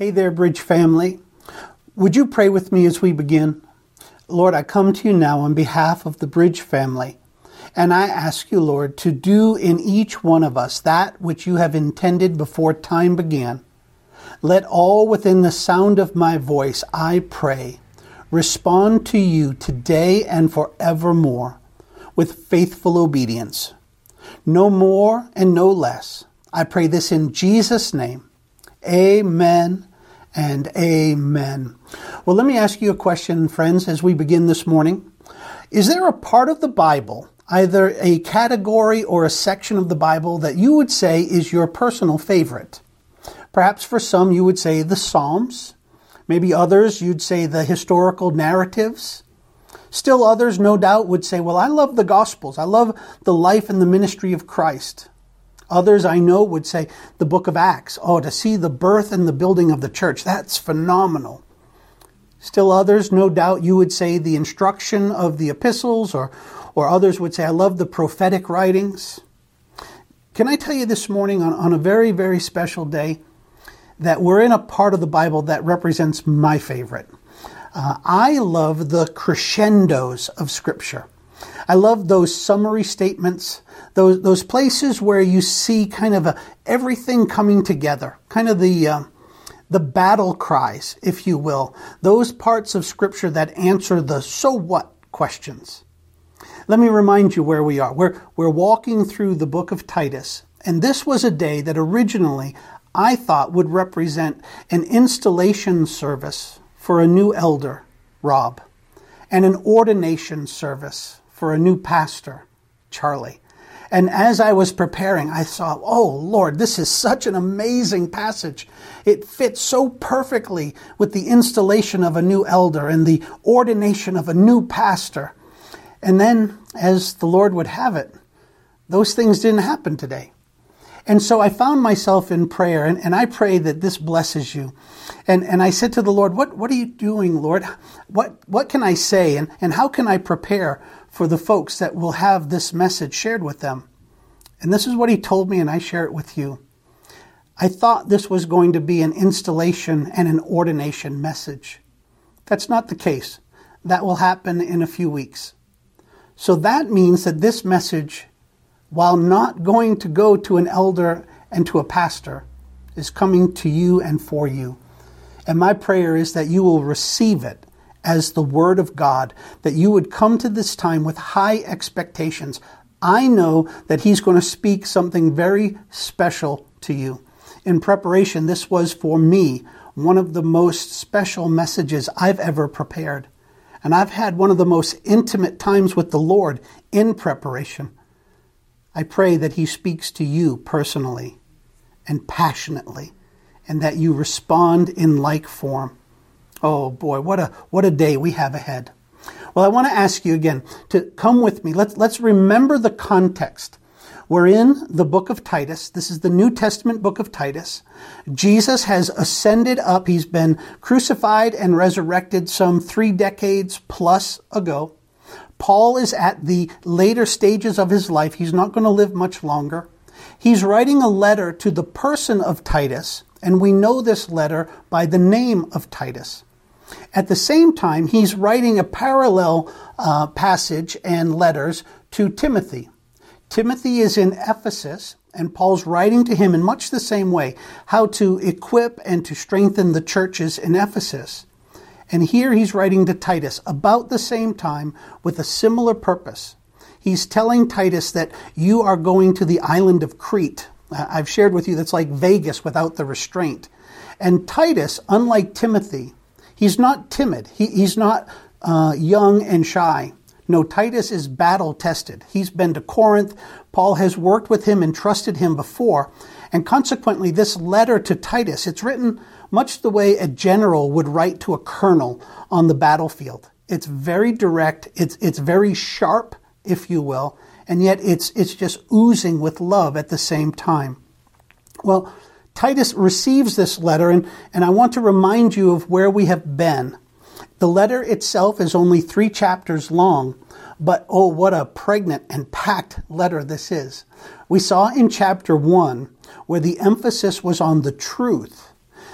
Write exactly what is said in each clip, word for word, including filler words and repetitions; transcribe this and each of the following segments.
Hey there, Bridge family. Would you pray with me as we begin? Lord, I come to you now on behalf of the Bridge family, and I ask you, Lord, to do in each one of us that which you have intended before time began. Let all within the sound of my voice, I pray, respond to you today and forevermore with faithful obedience. No more and no less. I pray this in Jesus' name. Amen and amen. Well, let me ask you a question, friends, as we begin this morning. Is there a part of the Bible, either a category or a section of the Bible, that you would say is your personal favorite? Perhaps for some you would say the Psalms. Maybe others you'd say the historical narratives. Still others, no doubt, would say, well, I love the Gospels. I love the life and the ministry of Christ. Others I know would say the book of Acts. Oh, to see the birth and the building of the church, that's phenomenal. Still others, no doubt, you would say the instruction of the epistles, or, or others would say, I love the prophetic writings. Can I tell you this morning on, on a very, very special day that we're in a part of the Bible that represents my favorite. Uh, I love the crescendos of Scripture. I love those summary statements, those those places where you see kind of a, everything coming together, kind of the uh, the battle cries, if you will, those parts of Scripture that answer the so what questions. Let me remind you where we are. We're, we're walking through the book of Titus, and this was a day that originally I thought would represent an installation service for a new elder, Rob, and an ordination service for a new pastor, Charlie. And as I was preparing, I saw, oh Lord, this is such an amazing passage. It fits so perfectly with the installation of a new elder and the ordination of a new pastor. And then, as the Lord would have it, those things didn't happen today. And so I found myself in prayer, and, and I pray that this blesses you. And and I said to the Lord, what, what are you doing, Lord? What what can I say, and, and how can I prepare for the folks that will have this message shared with them? And this is what he told me, and I share it with you. I thought this was going to be an installation and an ordination message. That's not the case. That will happen in a few weeks. So that means that this message, while not going to go to an elder and to a pastor, is coming to you and for you. And my prayer is that you will receive it as the Word of God, that you would come to this time with high expectations. I know that He's going to speak something very special to you. In preparation, this was for me one of the most special messages I've ever prepared. And I've had one of the most intimate times with the Lord in preparation. I pray that He speaks to you personally and passionately, and that you respond in like form. Oh boy, what a what a day we have ahead. Well, I want to ask you again to come with me. Let's let's remember the context. We're in the book of Titus. This is the New Testament book of Titus. Jesus has ascended up. He's been crucified and resurrected some three decades plus ago. Paul is at the later stages of his life. He's not going to live much longer. He's writing a letter to the person of Titus, and we know this letter by the name of Titus. At the same time, he's writing a parallel uh, passage and letters to Timothy. Timothy is in Ephesus, and Paul's writing to him in much the same way, how to equip and to strengthen the churches in Ephesus. And here he's writing to Titus about the same time with a similar purpose. He's telling Titus that you are going to the island of Crete. I've shared with you that's like Vegas without the restraint. And Titus, unlike Timothy, he's not timid. He, he's not uh, young and shy. No, Titus is battle-tested. He's been to Corinth. Paul has worked with him and trusted him before. And consequently, this letter to Titus, it's written much the way a general would write to a colonel on the battlefield. It's very direct. It's it's very sharp, if you will, and yet it's it's just oozing with love at the same time. Well, Titus receives this letter, and, and I want to remind you of where we have been. The letter itself is only three chapters long, but oh, what a pregnant and packed letter this is. We saw in chapter one where the emphasis was on the truth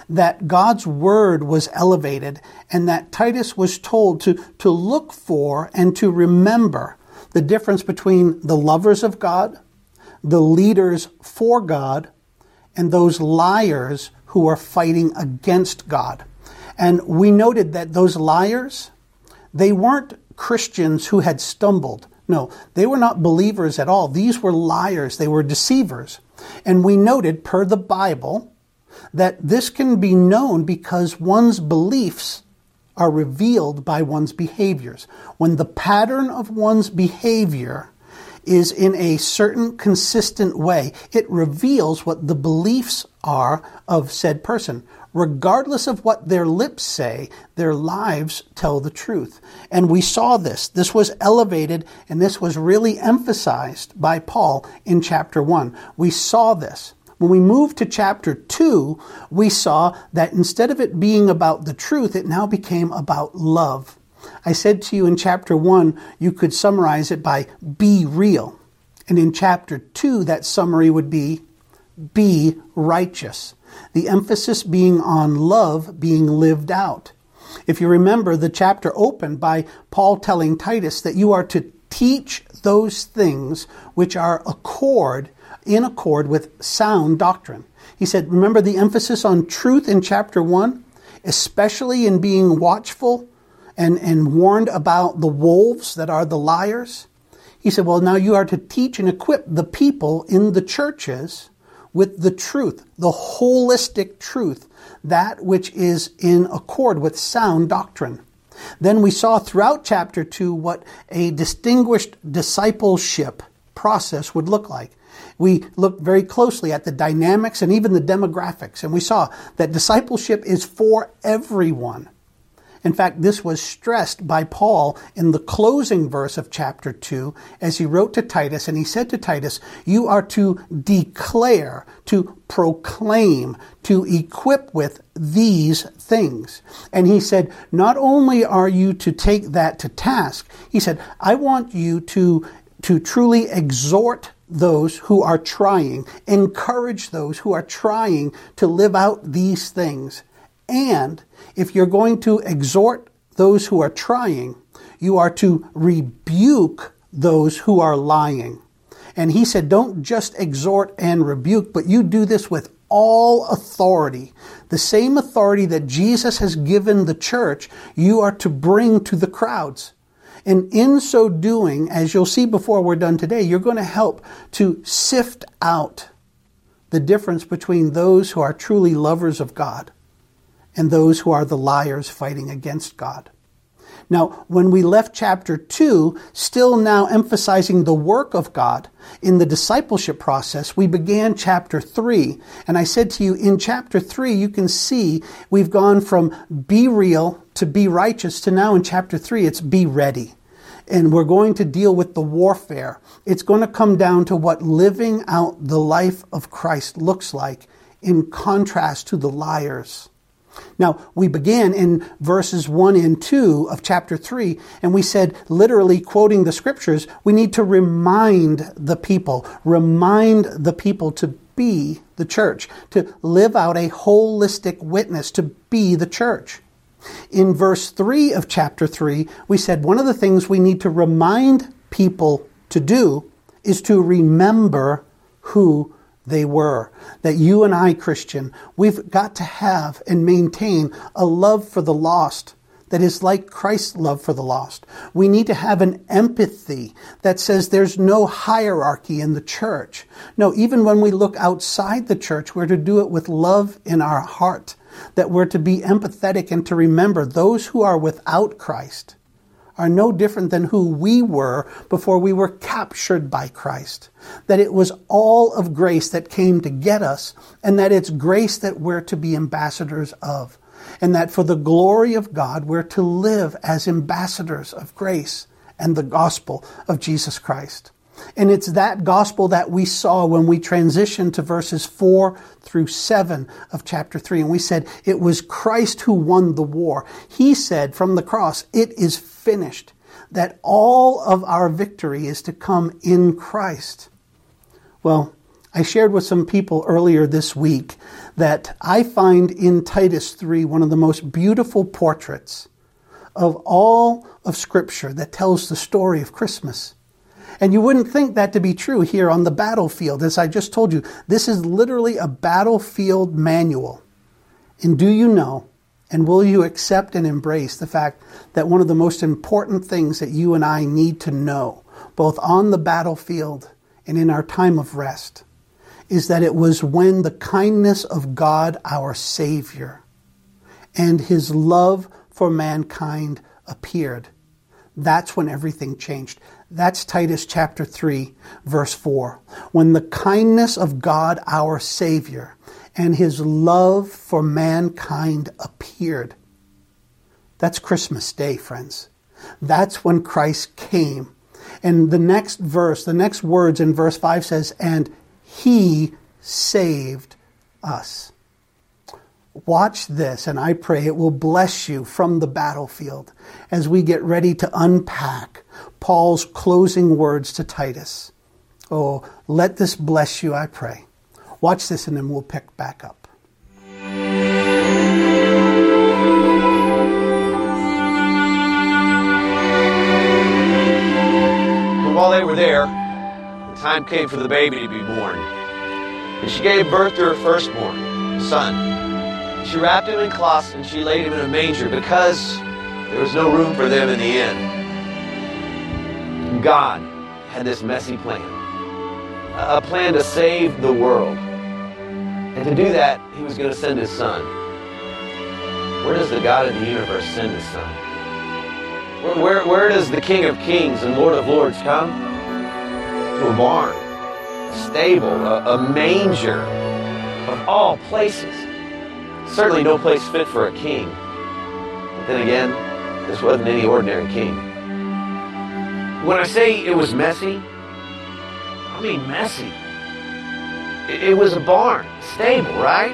that God's word was elevated and that Titus was told to, to look for and to remember the difference between the lovers of God, the leaders for God, and those liars who are fighting against God. And we noted that those liars, they weren't Christians who had stumbled. No, they were not believers at all. These were liars. They were deceivers. And we noted, per the Bible, that this can be known because one's beliefs are revealed by one's behaviors. When the pattern of one's behavior is in a certain consistent way, it reveals what the beliefs are of said person. Regardless of what their lips say, their lives tell the truth. And we saw this. This was elevated, and this was really emphasized by Paul in chapter one. We saw this. When we moved to chapter two, we saw that instead of it being about the truth, it now became about love. I said to you in chapter one, you could summarize it by be real. And in chapter two, that summary would be be righteous. The emphasis being on love being lived out. If you remember, the chapter opened by Paul telling Titus that you are to teach those things which are accord, in accord with sound doctrine. He said, remember the emphasis on truth in chapter one, especially in being watchful and, and warned about the wolves that are the liars? He said, well, now you are to teach and equip the people in the churches with the truth, the holistic truth, that which is in accord with sound doctrine. Then we saw throughout chapter two what a distinguished discipleship process would look like. We looked very closely at the dynamics and even the demographics, and we saw that discipleship is for everyone. In fact, this was stressed by Paul in the closing verse of chapter two as he wrote to Titus, and he said to Titus, you are to declare, to proclaim, to equip with these things. And he said, not only are you to take that to task, he said, I want you to, to truly exhort those who are trying, encourage those who are trying to live out these things. And if you're going to exhort those who are trying, you are to rebuke those who are lying. And he said, don't just exhort and rebuke, but you do this with all authority. The same authority that Jesus has given the church, you are to bring to the crowds. And in so doing, as you'll see before we're done today, you're going to help to sift out the difference between those who are truly lovers of God and those who are the liars fighting against God. Now, when we left chapter two, still now emphasizing the work of God in the discipleship process, we began chapter three. And I said to you, in chapter three, you can see we've gone from be real to be righteous to now in chapter three, it's be ready. And we're going to deal with the warfare. It's going to come down to what living out the life of Christ looks like in contrast to the liars. Now, we began in verses one and two of chapter three, and we said, literally quoting the scriptures, we need to remind the people, remind the people to be the church, to live out a holistic witness, to be the church. In verse three of chapter three, we said one of the things we need to remind people to do is to remember who they were. That you and I, Christian, we've got to have and maintain a love for the lost that is like Christ's love for the lost. We need to have an empathy that says there's no hierarchy in the church. No, even when we look outside the church, we're to do it with love in our heart. That we're to be empathetic and to remember those who are without Christ are no different than who we were before we were captured by Christ. That it was all of grace that came to get us, and that it's grace that we're to be ambassadors of. And that for the glory of God, we're to live as ambassadors of grace and the gospel of Jesus Christ. And it's that gospel that we saw when we transitioned to verses four through seven of chapter three. And we said it was Christ who won the war. He said from the cross, it is finished. That all of our victory is to come in Christ. Well, I shared with some people earlier this week that I find in Titus three one of the most beautiful portraits of all of Scripture that tells the story of Christmas. And you wouldn't think that to be true here on the battlefield. As I just told you, this is literally a battlefield manual. And do you know, and will you accept and embrace the fact that one of the most important things that you and I need to know, both on the battlefield and in our time of rest, is that it was when the kindness of God, our Savior, and His love for mankind appeared. That's when everything changed. That's Titus chapter three, verse four. When the kindness of God, our Savior, and His love for mankind appeared. That's Christmas Day, friends. That's when Christ came. And the next verse, the next words in verse five says, and He saved us. Watch this, and I pray it will bless you from the battlefield as we get ready to unpack Paul's closing words to Titus. Oh, let this bless you, I pray. Watch this, and then we'll pick back up. While they were there, the time came for the baby to be born. And she gave birth to her firstborn, a son. She wrapped him in cloths and she laid him in a manger because there was no room for them in the inn. God had this messy plan, a plan to save the world. And to do that, He was going to send His Son. Where does the God of the universe send His Son? Where, where, where does the King of Kings and Lord of Lords come? To a barn, a stable, a, a manger, of all places. Certainly no place fit for a king. But then again, this wasn't any ordinary king. When I say it was messy, I mean messy. It, it was a barn, a stable, right?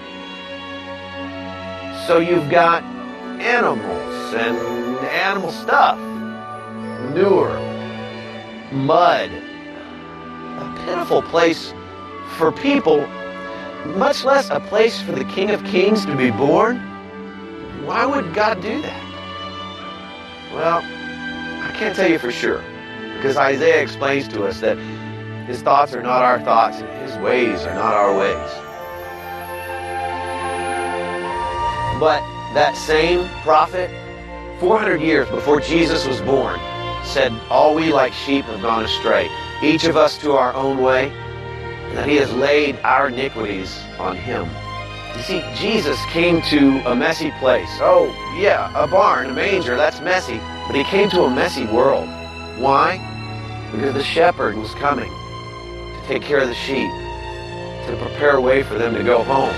So you've got animals and animal stuff, manure, mud, a pitiful place for people, much less a place for the King of Kings to be born. Why would God do that? Well, I can't tell you for sure, because Isaiah explains to us that His thoughts are not our thoughts, and His ways are not our ways. But that same prophet, four hundred years before Jesus was born, said, all we like sheep have gone astray, each of us to our own way, and that He has laid our iniquities on Him. You see, Jesus came to a messy place. Oh, yeah, a barn, a manger, that's messy. But He came to a messy world. Why? Because the shepherd was coming to take care of the sheep, to prepare a way for them to go home.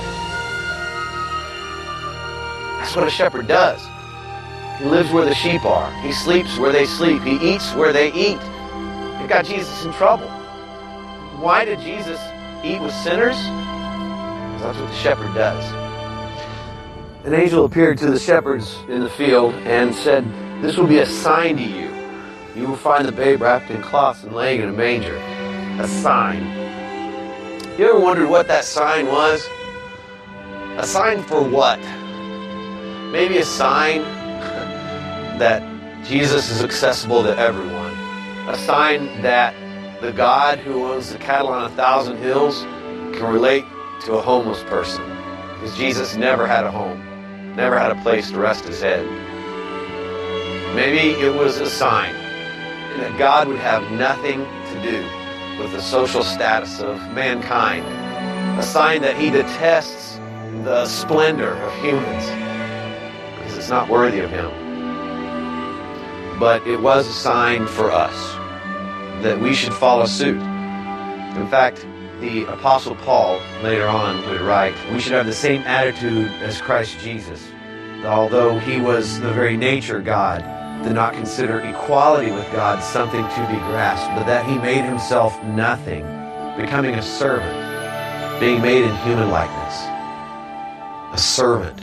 That's what a shepherd does. He lives where the sheep are. He sleeps where they sleep. He eats where they eat. It got Jesus in trouble. Why did Jesus eat with sinners? Because that's what the shepherd does. An angel appeared to the shepherds in the field and said, this will be a sign to you. You will find the babe wrapped in cloths and laying in a manger. A sign. You ever wondered what that sign was? A sign for what? Maybe a sign that Jesus is accessible to everyone. A sign that the God who owns the cattle on a thousand hills can relate to a homeless person. Because Jesus never had a home, never had a place to rest His head. Maybe it was a sign that God would have nothing to do with the social status of mankind. A sign that He detests the splendor of humans because it's not worthy of Him. But it was a sign for us that we should follow suit. In fact, the Apostle Paul later on would write, we should have the same attitude as Christ Jesus. Although He was the very nature God, did not consider equality with God something to be grasped, but that He made Himself nothing, becoming a servant, being made in human likeness. A servant.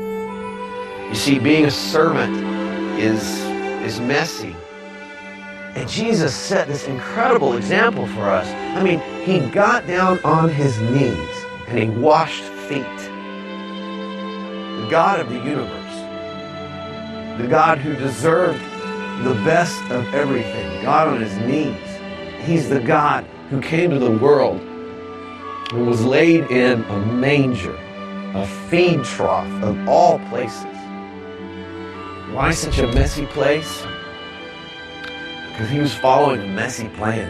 You see, being a servant is, is messy. And Jesus set this incredible example for us. I mean, he got down on his knees and he washed feet. The God of the universe, the God who deserved the best of everything, God on his knees. He's the God who came to the world and was laid in a manger, a feed trough of all places. Why such a messy place? Because he was following a messy plan.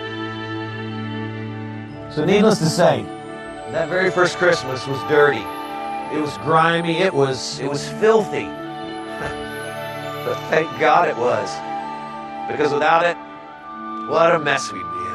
So needless to say, that very first Christmas was dirty. It was grimy. It was, it was filthy. But thank God it was. Because without it, what a mess we'd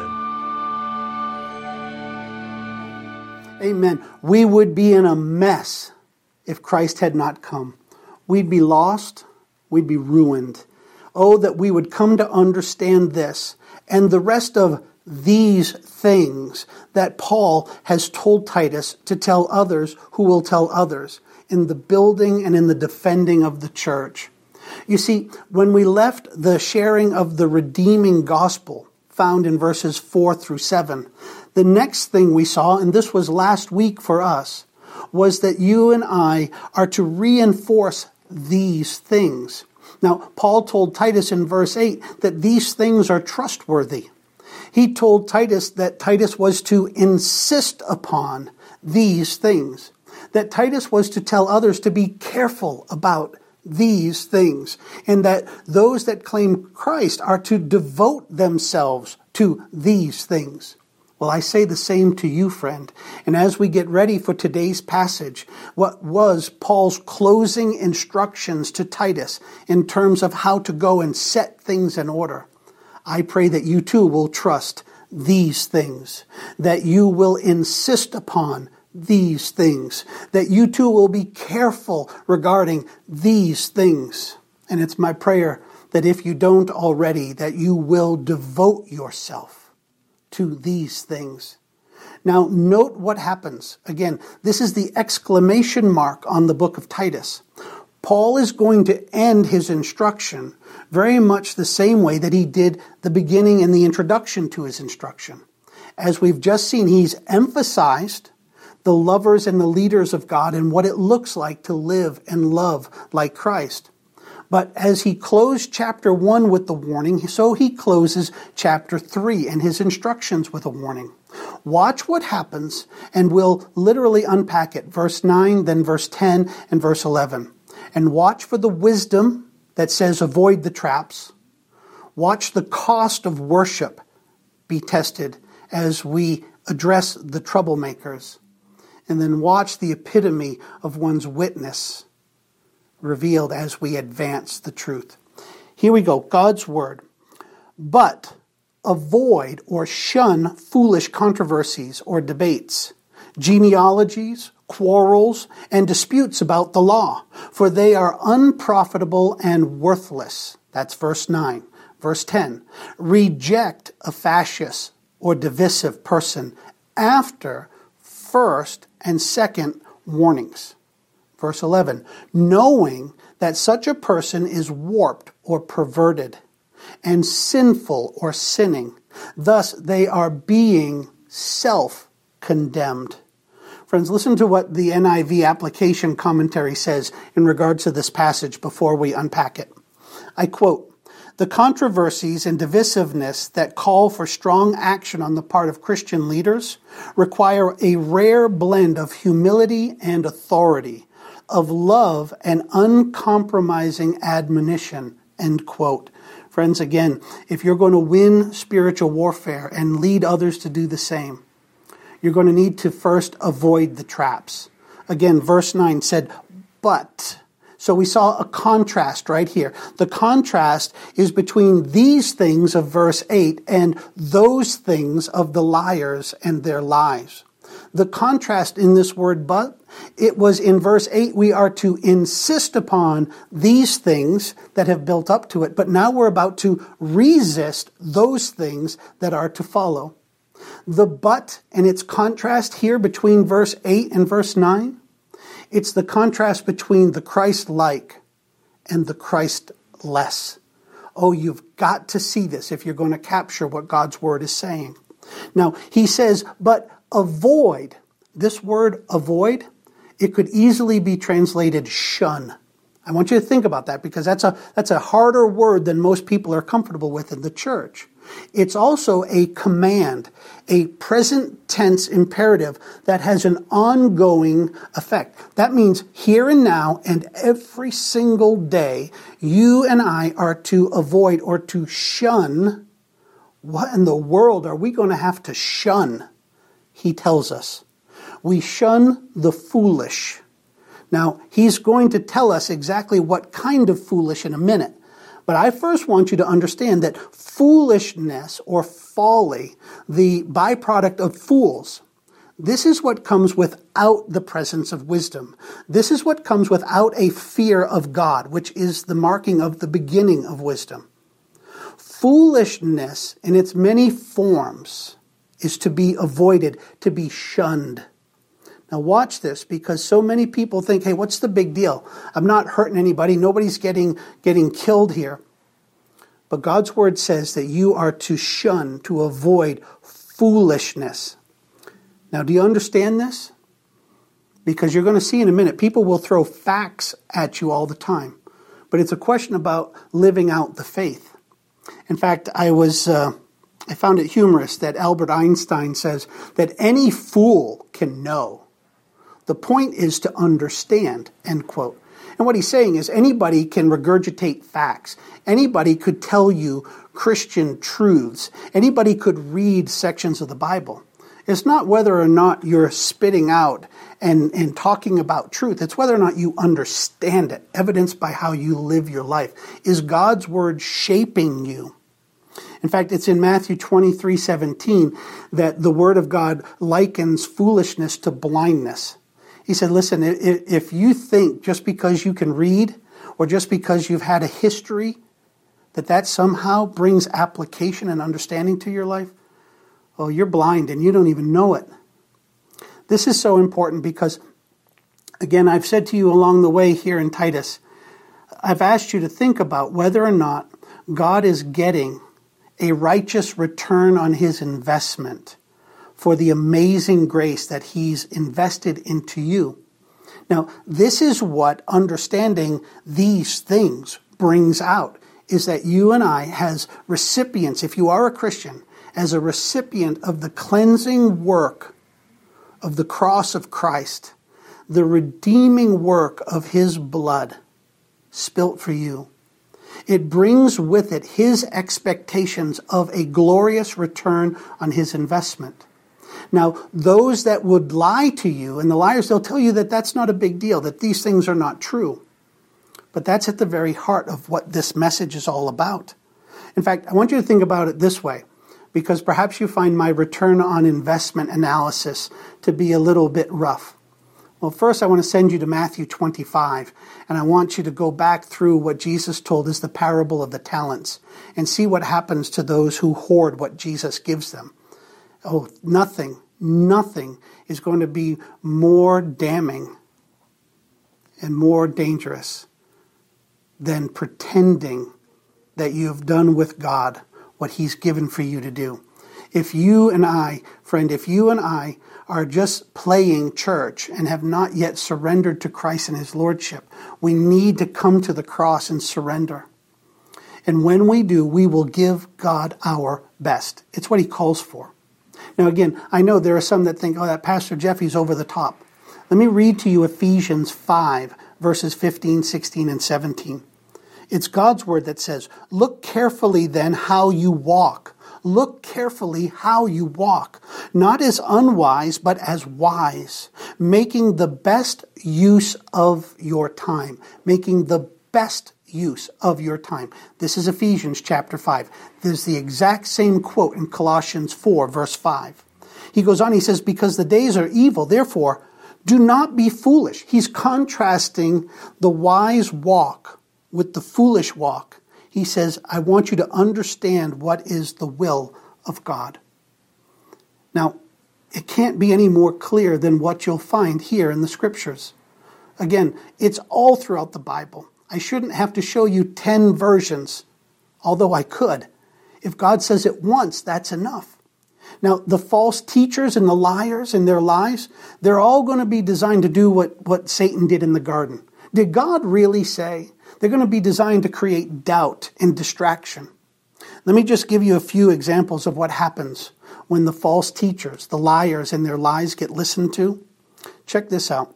be in. Amen. We would be in a mess if Christ had not come. We'd be lost. We'd be ruined. Oh, that we would come to understand this and the rest of these things that Paul has told Titus to tell others who will tell others in the building and in the defending of the church. You see, when we left the sharing of the redeeming gospel found in verses four through seven, the next thing we saw, and this was last week for us, was that you and I are to reinforce these things. Now, Paul told Titus in verse eight that these things are trustworthy. He told Titus that Titus was to insist upon these things, that Titus was to tell others to be careful about these things, and that those that claim Christ are to devote themselves to these things. Well, I say the same to you, friend. And as we get ready for today's passage, what was Paul's closing instructions to Titus in terms of how to go and set things in order, I pray that you too will trust these things, that you will insist upon these things, that you too will be careful regarding these things. And it's my prayer that if you don't already, that you will devote yourself to these things. Now, note what happens. Again, this is the exclamation mark on the book of Titus. Paul is going to end his instruction very much the same way that he did the beginning and the introduction to his instruction. As we've just seen, he's emphasized the lovers and the leaders of God and what it looks like to live and love like Christ. But as he closed chapter one with the warning, so he closes chapter three and his instructions with a warning. Watch what happens, and we'll literally unpack it. Verse nine, then verse ten, and verse eleven. And watch for the wisdom that says avoid the traps. Watch the cost of worship be tested as we address the troublemakers. And then watch the epitome of one's witness revealed as we advance the truth. Here we go, God's word. But avoid or shun foolish controversies or debates, genealogies, quarrels, and disputes about the law, for they are unprofitable and worthless. That's verse nine. Verse ten. Reject a fascious or divisive person after first and second warnings. Verse eleven, knowing that such a person is warped or perverted and sinful or sinning. Thus they are being self-condemned. Friends, listen to what the N I V application commentary says in regards to this passage before we unpack it. I quote, the controversies and divisiveness that call for strong action on the part of Christian leaders require a rare blend of humility and authority, of love and uncompromising admonition, end quote. Friends, again, if you're going to win spiritual warfare and lead others to do the same, you're going to need to first avoid the traps. Again, verse nine said, but. So we saw a contrast right here. The contrast is between these things of verse eight and those things of the liars and their lies. The contrast in this word but, it was in verse eight, we are to insist upon these things that have built up to it, but now we're about to resist those things that are to follow. The but and its contrast here between verse eight and verse nine, it's the contrast between the Christ-like and the Christ-less. Oh, you've got to see this if you're going to capture what God's word is saying. Now, he says, but avoid. This word avoid, it could easily be translated shun. I want you to think about that because that's a, that's a harder word than most people are comfortable with in the church. It's also a command, a present tense imperative that has an ongoing effect. That means here and now and every single day, you and I are to avoid or to shun. What in the world are we going to have to shun? He tells us. We shun the foolish. Now, he's going to tell us exactly what kind of foolish in a minute. But I first want you to understand that foolishness or folly, the byproduct of fools, this is what comes without the presence of wisdom. This is what comes without a fear of God, which is the marking of the beginning of wisdom. Foolishness in its many forms is to be avoided, to be shunned. Now watch this, because so many people think, hey, what's the big deal? I'm not hurting anybody. Nobody's getting, getting killed here. But God's word says that you are to shun, to avoid foolishness. Now, do you understand this? Because you're going to see in a minute, people will throw facts at you all the time. But it's a question about living out the faith. In fact, I was... Uh, I found it humorous that Albert Einstein says that any fool can know. The point is to understand, end quote. And what he's saying is anybody can regurgitate facts. Anybody could tell you Christian truths. Anybody could read sections of the Bible. It's not whether or not you're spitting out and, and talking about truth. It's whether or not you understand it, evidenced by how you live your life. Is God's word shaping you? In fact, it's in Matthew twenty-three seventeen that the word of God likens foolishness to blindness. He said, listen, if you think just because you can read or just because you've had a history that that somehow brings application and understanding to your life, well, you're blind and you don't even know it. This is so important because, again, I've said to you along the way here in Titus, I've asked you to think about whether or not God is getting a righteous return on his investment for the amazing grace that he's invested into you. Now, this is what understanding these things brings out, is that you and I, as recipients, if you are a Christian, as a recipient of the cleansing work of the cross of Christ, the redeeming work of his blood spilt for you, it brings with it his expectations of a glorious return on his investment. Now, those that would lie to you, and the liars, they'll tell you that that's not a big deal, that these things are not true. But that's at the very heart of what this message is all about. In fact, I want you to think about it this way, because perhaps you find my return on investment analysis to be a little bit rough. Well, first I want to send you to Matthew twenty-five, and I want you to go back through what Jesus told as the parable of the talents and see what happens to those who hoard what Jesus gives them. Oh, nothing, nothing is going to be more damning and more dangerous than pretending that you have done with God what he's given for you to do. If you and I, friend, if you and I are just playing church and have not yet surrendered to Christ and his lordship, we need to come to the cross and surrender. And when we do, we will give God our best. It's what he calls for. Now again, I know there are some that think, oh, that Pastor Jeffy's over the top. Let me read to you Ephesians five, verses fifteen, sixteen, and seventeen. It's God's word that says, look carefully then how you walk. Look carefully how you walk, not as unwise, but as wise, making the best use of your time, making the best use of your time. This is Ephesians chapter five. There's the exact same quote in Colossians four, verse five. He goes on, he says, because the days are evil, therefore, do not be foolish. He's contrasting the wise walk with the foolish walk. He says, I want you to understand what is the will of God. Now, it can't be any more clear than what you'll find here in the scriptures. Again, it's all throughout the Bible. I shouldn't have to show you ten versions although I could. If God says it once, that's enough. Now, the false teachers and the liars and their lies, they're all going to be designed to do what, what Satan did in the garden. Did God really say? They're going to be designed to create doubt and distraction. Let me just give you a few examples of what happens when the false teachers, the liars, and their lies get listened to. Check this out.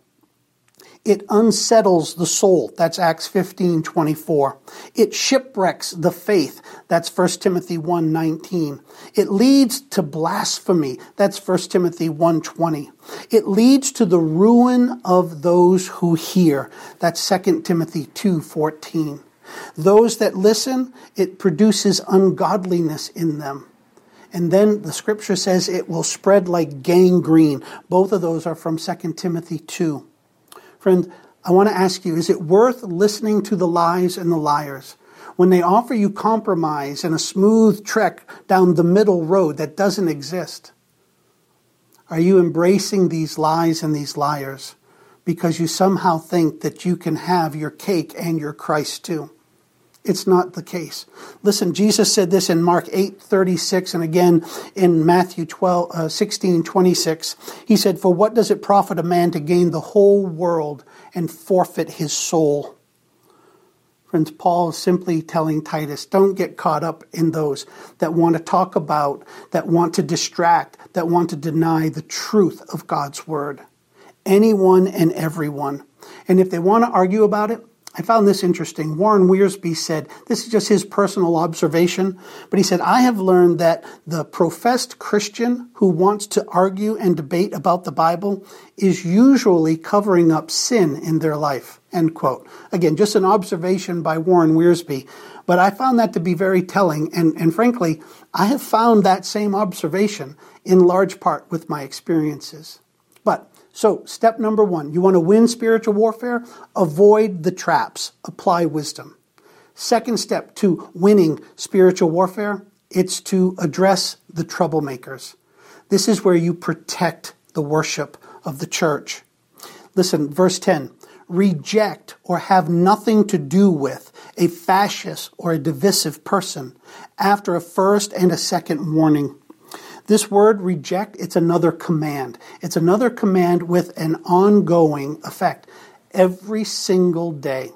It unsettles the soul. That's Acts fifteen twenty-four. It shipwrecks the faith. That's First Timothy one nineteen. It leads to blasphemy. That's First Timothy one twenty. It leads to the ruin of those who hear. That's Second Timothy two fourteen. Those that listen, it produces ungodliness in them. And then the scripture says it will spread like gangrene. Both of those are from Second Timothy two. Friend, I want to ask you, is it worth listening to the lies and the liars when they offer you compromise and a smooth trek down the middle road that doesn't exist? Are you embracing these lies and these liars because you somehow think that you can have your cake and your Christ too? It's not the case. Listen, Jesus said this in Mark eight thirty-six and again in Matthew twelve, uh, sixteen twenty-six. He said, "For what does it profit a man to gain the whole world and forfeit his soul?" Friends, Paul is simply telling Titus, don't get caught up in those that want to talk about, that want to distract, that want to deny the truth of God's word. Anyone and everyone. And if they want to argue about it, I found this interesting. Warren Wiersbe said, this is just his personal observation, but he said, I have learned that the professed Christian who wants to argue and debate about the Bible is usually covering up sin in their life, end quote. Again, just an observation by Warren Wiersbe, but I found that to be very telling, and, and frankly, I have found that same observation in large part with my experiences. But So, step number one, you want to win spiritual warfare? Avoid the traps. Apply wisdom. Second step to winning spiritual warfare, it's to address the troublemakers. This is where you protect the worship of the church. Listen, verse ten, reject or have nothing to do with a fascist or a divisive person after a first and a second warning. This word reject, it's another command. It's another command with an ongoing effect every single day.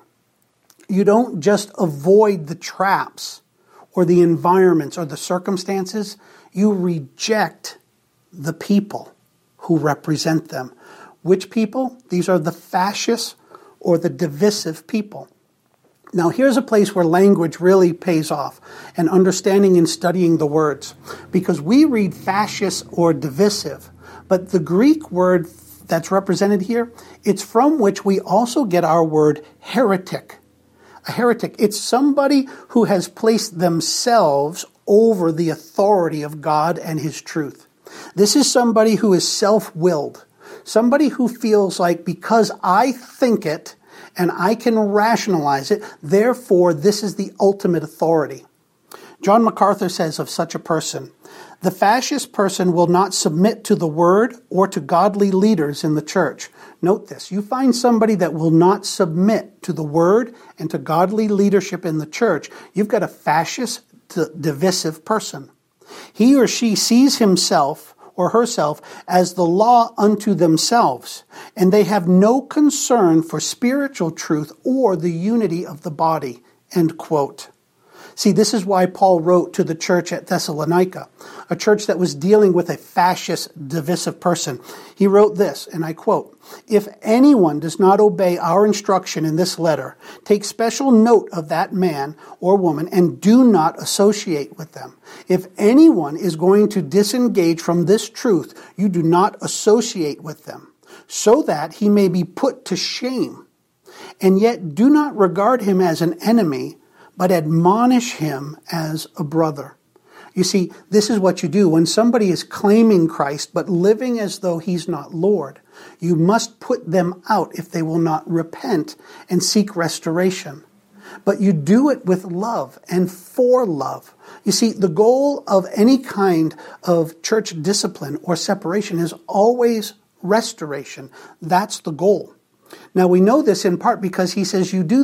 You don't just avoid the traps or the environments or the circumstances. You reject the people who represent them. Which people? These are the fascist or the divisive people. Now, here's a place where language really pays off, and understanding and studying the words. Because we read fascist or divisive, but the Greek word that's represented here, it's from which we also get our word heretic. A heretic, it's somebody who has placed themselves over the authority of God and His truth. This is somebody who is self-willed. Somebody who feels like, because I think it, and I can rationalize it, therefore this is the ultimate authority. John MacArthur says of such a person, the fascist person will not submit to the word or to godly leaders in the church. Note this, you find somebody that will not submit to the word and to godly leadership in the church, you've got a fascist, divisive person. He or she sees himself or herself as the law unto themselves, and they have no concern for spiritual truth or the unity of the body, end quote. See, this is why Paul wrote to the church at Thessalonica, a church that was dealing with a fascist, divisive person. He wrote this, and I quote, "If anyone does not obey our instruction in this letter, take special note of that man or woman and do not associate with them. If anyone is going to disengage from this truth, you do not associate with them, so that he may be put to shame. And yet do not regard him as an enemy, but admonish him as a brother." You see, this is what you do. When somebody is claiming Christ, but living as though he's not Lord, you must put them out if they will not repent and seek restoration. But you do it with love and for love. You see, the goal of any kind of church discipline or separation is always restoration. That's the goal. Now, we know this in part because he says you do this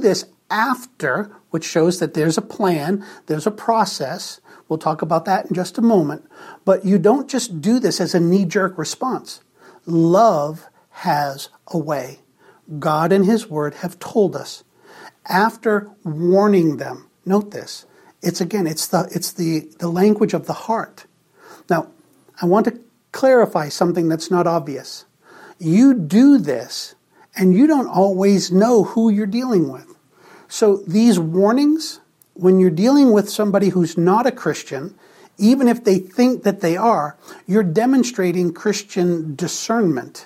after, which shows that there's a plan, there's a process. We'll talk about that in just a moment. But you don't just do this as a knee-jerk response. Love has a way. God and His Word have told us. After warning them, note this, it's again, it's the it's the, the language of the heart. Now, I want to clarify something that's not obvious. You do this, and you don't always know who you're dealing with. So these warnings, when you're dealing with somebody who's not a Christian, even if they think that they are, you're demonstrating Christian discernment.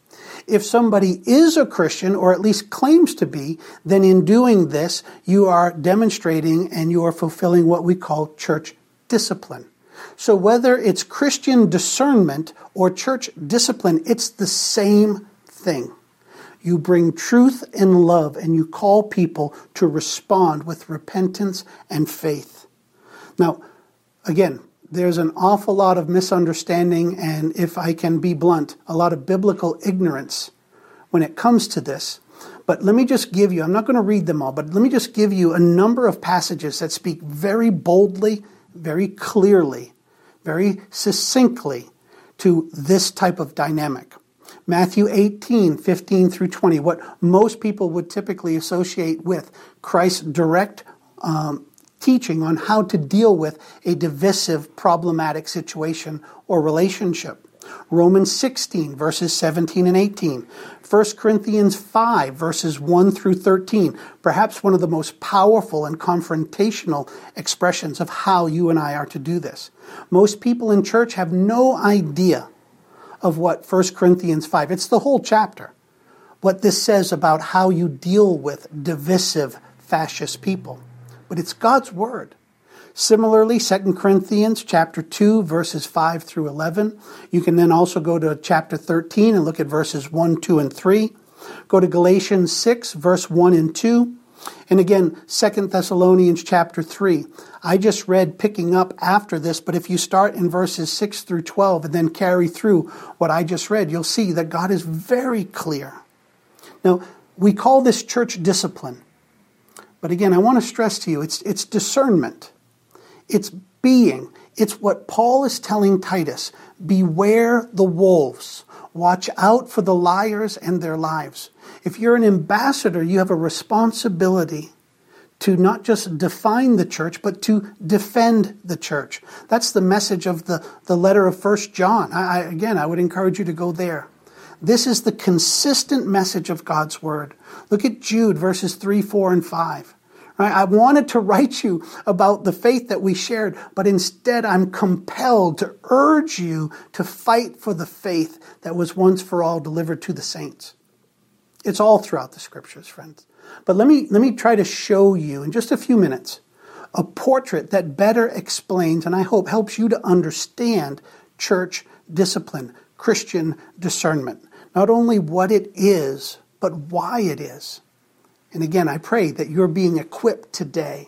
If somebody is a Christian, or at least claims to be, then in doing this, you are demonstrating and you are fulfilling what we call church discipline. So whether it's Christian discernment or church discipline, it's the same thing. You bring truth and love, and you call people to respond with repentance and faith. Now, again, there's an awful lot of misunderstanding, and if I can be blunt, a lot of biblical ignorance when it comes to this. But let me just give you, I'm not going to read them all, but let me just give you a number of passages that speak very boldly, very clearly, very succinctly to this type of dynamic. Matthew eighteen, fifteen through twenty, what most people would typically associate with Christ's direct um, teaching on how to deal with a divisive, problematic situation or relationship. Romans sixteen, verses seventeen and eighteen. First Corinthians five, verses one through thirteen. Perhaps one of the most powerful and confrontational expressions of how you and I are to do this. Most people in church have no idea of what First Corinthians five, it's the whole chapter, what this says about how you deal with divisive, fascist people. But it's God's word. Similarly, Second Corinthians chapter two, verses five through eleven. You can then also go to chapter thirteen and look at verses one, two, and three. Go to Galatians six, verse one and two. And again, Second Thessalonians chapter three. I just read picking up after this, but if you start in verses six through twelve and then carry through what I just read, you'll see that God is very clear. Now, we call this church discipline. But again, I want to stress to you, it's, it's discernment. It's being. It's what Paul is telling Titus. Beware the wolves. Watch out for the liars and their lives. If you're an ambassador, you have a responsibility to not just define the church, but to defend the church. That's the message of the, the letter of First John. I, I, again, I would encourage you to go there. This is the consistent message of God's word. Look at Jude, verses three, four, and five. Right? I wanted to write you about the faith that we shared, but instead I'm compelled to urge you to fight for the faith that was once for all delivered to the saints. It's all throughout the scriptures, friends. But let me, let me try to show you in just a few minutes a portrait that better explains, and I hope helps you to understand church discipline, Christian discernment. Not only what it is, but why it is. And again, I pray that you're being equipped today,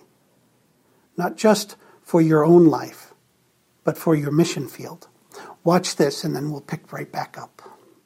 not just for your own life, but for your mission field. Watch this, and then we'll pick right back up.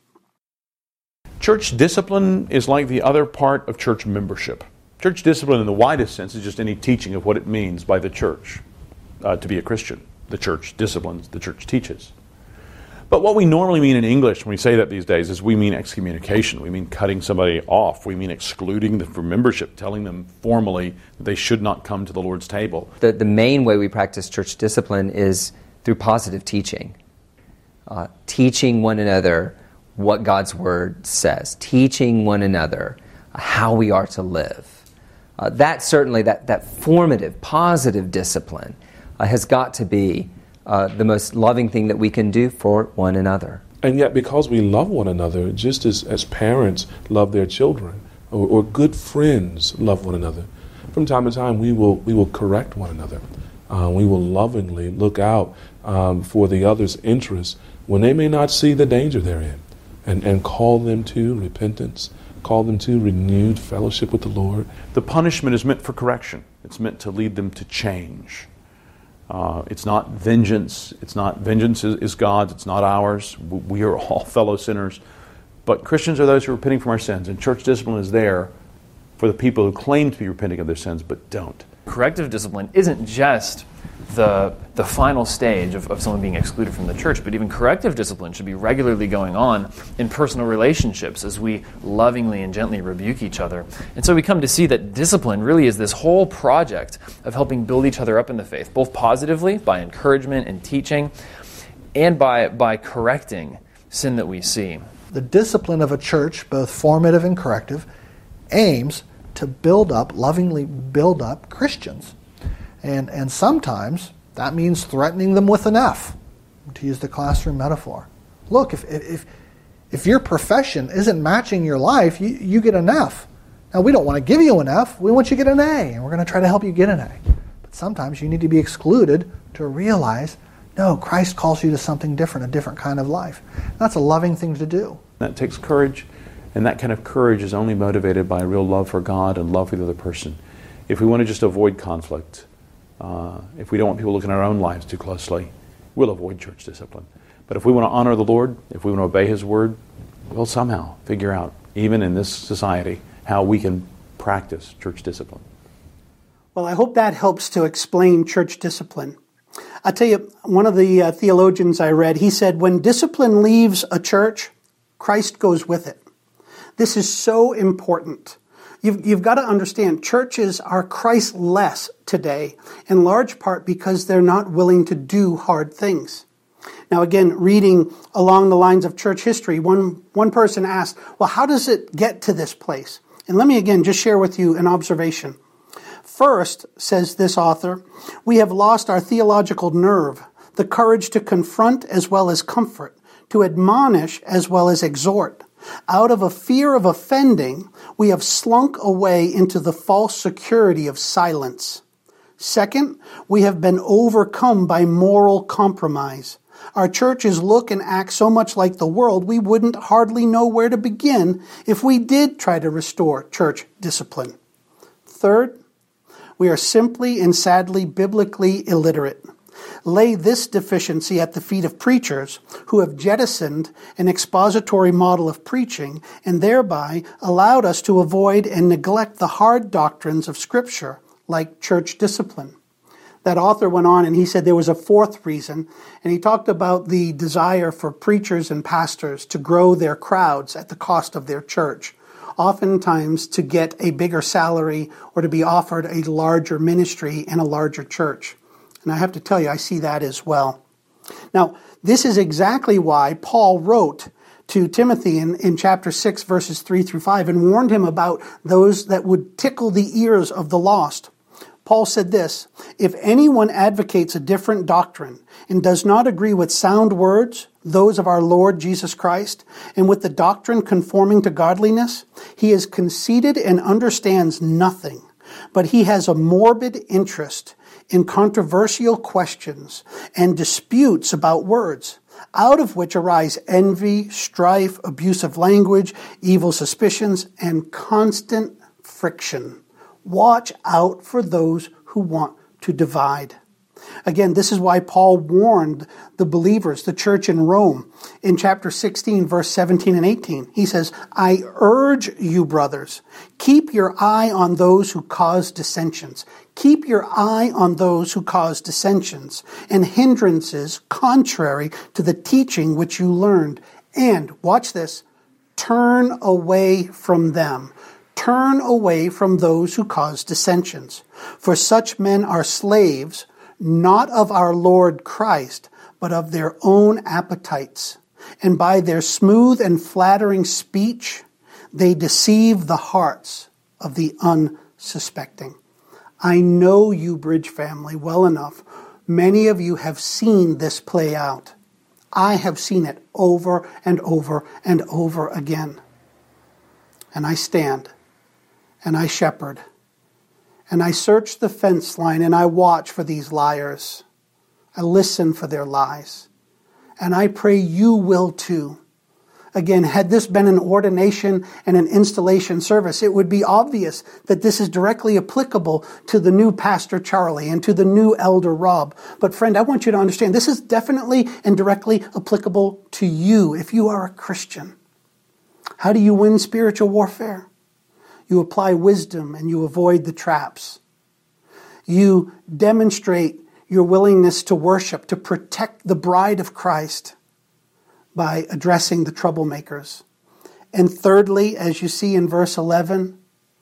Church discipline is like the other part of church membership. Church discipline in the widest sense is just any teaching of what it means by the church uh, to be a Christian. The church disciplines, the church teaches. But what we normally mean in English when we say that these days is we mean excommunication. We mean cutting somebody off. We mean excluding them from membership, telling them formally that they should not come to the Lord's table. The, the main way we practice church discipline is through positive teaching. Uh, teaching one another what God's Word says. Teaching one another how we are to live. Uh, that certainly, that, that formative, positive discipline uh, has got to be Uh, the most loving thing that we can do for one another. And yet, because we love one another, just as, as parents love their children, or, or good friends love one another, from time to time we will we will correct one another. Uh, we will lovingly look out um, for the other's interests when they may not see the danger they're in, and, and call them to repentance, call them to renewed fellowship with the Lord. The punishment is meant for correction. It's meant to lead them to change. Uh, it's not vengeance. It's not vengeance is, is God's. It's not ours. We are all fellow sinners. But Christians are those who are repenting from our sins, and church discipline is there for the people who claim to be repenting of their sins but don't. Corrective discipline isn't just the the final stage of, of someone being excluded from the church, but even corrective discipline should be regularly going on in personal relationships as we lovingly and gently rebuke each other. And so we come to see that discipline really is this whole project of helping build each other up in the faith, both positively by encouragement and teaching, and by by correcting sin that we see. The discipline of a church, both formative and corrective, aims to build up, lovingly build up Christians. And and sometimes that means threatening them with an F, to use the classroom metaphor. Look, if if if your profession isn't matching your life, you, you get an F. Now, we don't want to give you an F. We want you to get an A, and we're going to try to help you get an A. But sometimes you need to be excluded to realize, no, Christ calls you to something different, a different kind of life. That's a loving thing to do. That takes courage, and that kind of courage is only motivated by a real love for God and love for the other person. If we want to just avoid conflict, uh, if we don't want people looking at our own lives too closely, we'll avoid church discipline. But if we want to honor the Lord, if we want to obey His Word, we'll somehow figure out, even in this society, how we can practice church discipline. Well, I hope that helps to explain church discipline. I'll tell you, one of the uh, theologians I read, he said, when discipline leaves a church, Christ goes with it. This is so important. You've, you've got to understand, churches are Christ-less today, in large part because they're not willing to do hard things. Now again, reading along the lines of church history, one, one person asked, well, how does it get to this place? And let me again just share with you an observation. First, says this author, we have lost our theological nerve, the courage to confront as well as comfort, to admonish as well as exhort. Out of a fear of offending, we have slunk away into the false security of silence. Second, we have been overcome by moral compromise. Our churches look and act so much like the world, we wouldn't hardly know where to begin if we did try to restore church discipline. Third, we are simply and sadly biblically illiterate. Lay this deficiency at the feet of preachers who have jettisoned an expository model of preaching and thereby allowed us to avoid and neglect the hard doctrines of Scripture, like church discipline. That author went on and he said there was a fourth reason, and he talked about the desire for preachers and pastors to grow their crowds at the cost of their church, oftentimes to get a bigger salary or to be offered a larger ministry in a larger church. And I have to tell you, I see that as well. Now, this is exactly why Paul wrote to Timothy in, in chapter six, verses three through five, and warned him about those that would tickle the ears of the lost. Paul said this, if anyone advocates a different doctrine and does not agree with sound words, those of our Lord Jesus Christ, and with the doctrine conforming to godliness, he is conceited and understands nothing, but he has a morbid interest in controversial questions and disputes about words, out of which arise envy, strife, abusive language, evil suspicions, and constant friction. Watch out for those who want to divide. Again, this is why Paul warned the believers, the church in Rome, in chapter sixteen, verse seventeen and eighteen. He says, I urge you, brothers, keep your eye on those who cause dissensions. Keep your eye on those who cause dissensions and hindrances contrary to the teaching which you learned. And, watch this, turn away from them. Turn away from those who cause dissensions. For such men are slaves, not of our Lord Christ, but of their own appetites. And by their smooth and flattering speech, they deceive the hearts of the unsuspecting. I know you, Bridge family, well enough. Many of you have seen this play out. I have seen it over and over and over again. And I stand, and I shepherd, and I search the fence line, and I watch for these liars. I listen for their lies. And I pray you will too. Again, had this been an ordination and an installation service, it would be obvious that this is directly applicable to the new Pastor Charlie and to the new Elder Rob. But friend, I want you to understand, this is definitely and directly applicable to you if you are a Christian. How do you win spiritual warfare? You apply wisdom and you avoid the traps. You demonstrate your willingness to worship, to protect the bride of Christ by addressing the troublemakers. And thirdly, as you see in verse eleven,